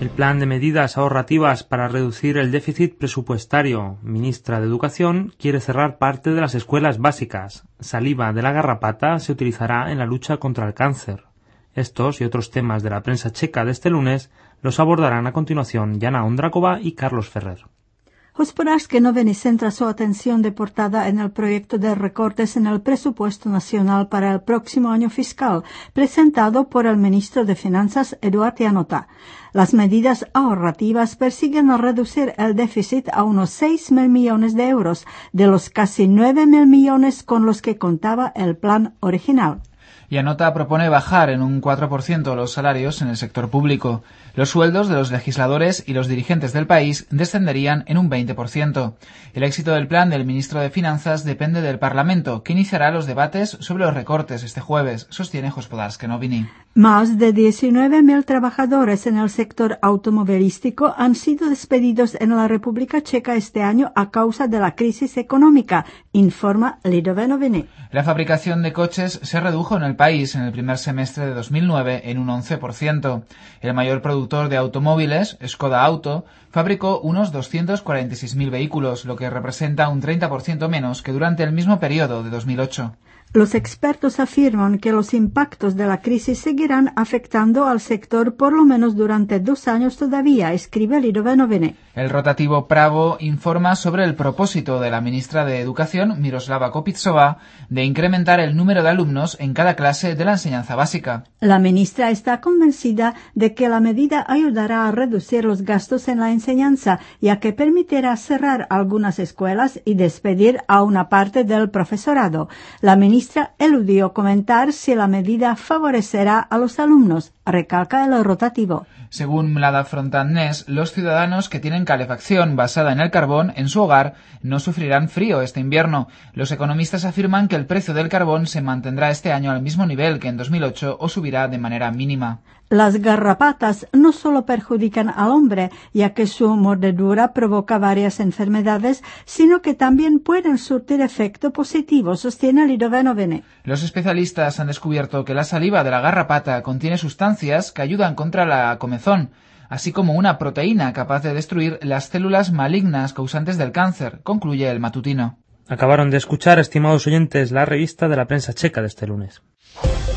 El plan de medidas ahorrativas para reducir el déficit presupuestario, ministra de Educación, quiere cerrar parte de las escuelas básicas. Saliva de la garrapata se utilizará en la lucha contra el cáncer. Estos y otros temas de la prensa checa de este lunes los abordarán a continuación Jana Ondrakova y Carlos Ferrer. Hospodářské noviny centra su atención de portada en el proyecto de recortes en el presupuesto nacional para el próximo año fiscal, presentado por el ministro de Finanzas Eduard Janota. Las medidas ahorrativas persiguen reducir el déficit a unos 6.000 millones de euros, de los casi 9.000 millones con los que contaba el plan original. Janota propone bajar en un 4% los salarios en el sector público. Los sueldos de los legisladores y los dirigentes del país descenderían en un 20%. El éxito del plan del ministro de Finanzas depende del Parlamento, que iniciará los debates sobre los recortes este jueves, sostiene Hospodářské noviny. Más de 19.000 trabajadores en el sector automovilístico han sido despedidos en la República Checa este año a causa de la crisis económica, informa Lidové noviny. La fabricación de coches se redujo en el país en el primer semestre de 2009 en un 11%. El mayor productor de automóviles, Škoda Auto, fabricó unos 246.000 vehículos, lo que representa un 30% menos que durante el mismo periodo de 2008. Los expertos afirman que los impactos de la crisis seguirán afectando al sector por lo menos durante 2 años todavía, escribe Lidové noviny. El rotativo Pravo informa sobre el propósito de la ministra de Educación, Miroslava Kopitsova, de incrementar el número de alumnos en cada clase de la enseñanza básica. La ministra está convencida de que la medida ayudará a reducir los gastos en la enseñanza, ya que permitirá cerrar algunas escuelas y despedir a una parte del profesorado. La ministra eludió comentar si la medida favorecerá a los alumnos, recalca el rotativo. Según Mlada Frontanés, los ciudadanos que tienen calefacción basada en el carbón en su hogar no sufrirán frío este invierno. Los economistas afirman que el precio del carbón se mantendrá este año al mismo nivel que en 2008 o subirá de manera mínima. Las garrapatas no solo perjudican al hombre, ya que su mordedura provoca varias enfermedades, sino que también pueden surtir efecto positivo, sostiene Lidové noviny. Los especialistas han descubierto que la saliva de la garrapata contiene sustancias que ayudan contra la comezón, así como una proteína capaz de destruir las células malignas causantes del cáncer, concluye el matutino. Acabaron de escuchar, estimados oyentes, la revista de la prensa checa de este lunes.